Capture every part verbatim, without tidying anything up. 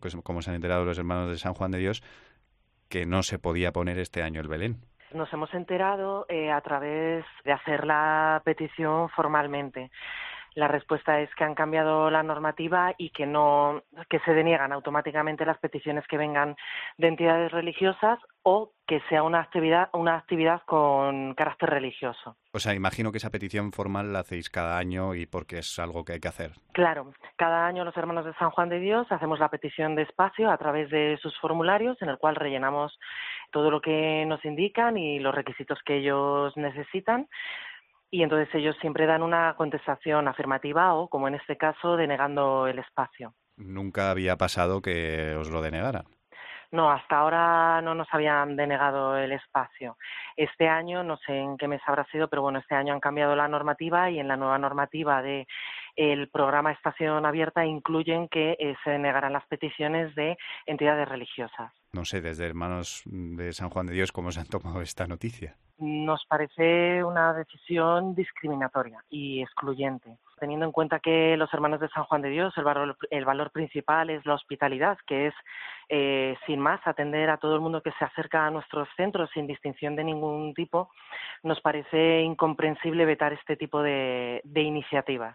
como se han enterado los hermanos de San Juan de Dios, que no se podía poner este año el Belén. Nos hemos enterado eh, a través de hacer la petición formalmente. La respuesta es que han cambiado la normativa y que no, que se deniegan automáticamente las peticiones que vengan de entidades religiosas o que sea una actividad, una actividad con carácter religioso. O sea, imagino que esa petición formal la hacéis cada año y porque es algo que hay que hacer. Claro, cada año los hermanos de San Juan de Dios hacemos la petición de espacio a través de sus formularios, en el cual rellenamos todo lo que nos indican y los requisitos que ellos necesitan. Y entonces ellos siempre dan una contestación afirmativa o, como en este caso, denegando el espacio. Nunca había pasado que os lo denegaran. No, hasta ahora no nos habían denegado el espacio. Este año, no sé en qué mes habrá sido, pero bueno, este año han cambiado la normativa y en la nueva normativa de el programa Estación Abierta incluyen que eh, se denegarán las peticiones de entidades religiosas. No sé, desde Hermanos de San Juan de Dios, ¿cómo se han tomado esta noticia? Nos parece una decisión discriminatoria y excluyente, teniendo en cuenta que los hermanos de San Juan de Dios, el valor, el valor principal es la hospitalidad, que es, eh, sin más, atender a todo el mundo que se acerca a nuestros centros sin distinción de ningún tipo. Nos parece incomprensible vetar este tipo de, de iniciativas.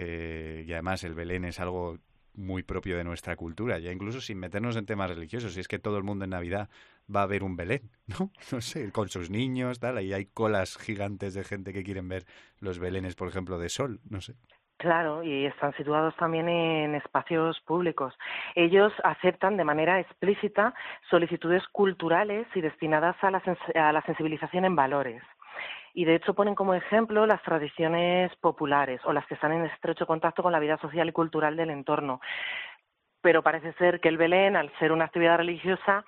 Eh, y además el Belén es algo muy propio de nuestra cultura, ya incluso sin meternos en temas religiosos. Y es que todo el mundo en Navidad va a ver un Belén, ¿no? No sé, con sus niños, tal, ahí hay colas gigantes de gente que quieren ver los Belenes, por ejemplo, de sol, no sé. Claro, y están situados también en espacios públicos. Ellos aceptan de manera explícita solicitudes culturales y destinadas a la, sens- a la sensibilización en valores. Y de hecho ponen como ejemplo las tradiciones populares o las que están en estrecho contacto con la vida social y cultural del entorno. Pero parece ser que el Belén, al ser una actividad religiosa,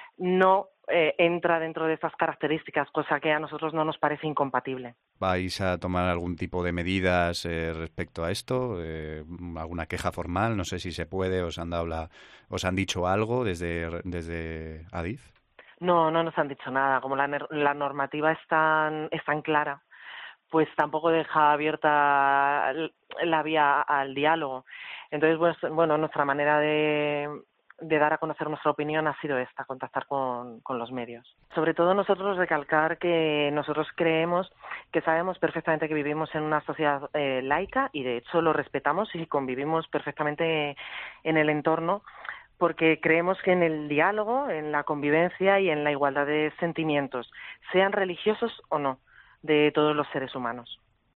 no eh, entra dentro de estas características, cosa que a nosotros no nos parece incompatible. ¿Vais a tomar algún tipo de medidas eh, respecto a esto? Eh, ¿Alguna queja formal? No sé si se puede. ¿Os han dado la, os han dicho algo desde, desde Adif? No, no nos han dicho nada. Como la, la normativa es tan, es tan clara, pues tampoco deja abierta la vía al diálogo. Entonces, pues, bueno, nuestra manera de, de dar a conocer nuestra opinión ha sido esta, contactar con, con los medios. Sobre todo nosotros recalcar que nosotros creemos que sabemos perfectamente que vivimos en una sociedad eh, laica y de hecho lo respetamos y convivimos perfectamente en el entorno, porque creemos que en el diálogo, en la convivencia y en la igualdad de sentimientos, sean religiosos o no, de todos los seres humanos.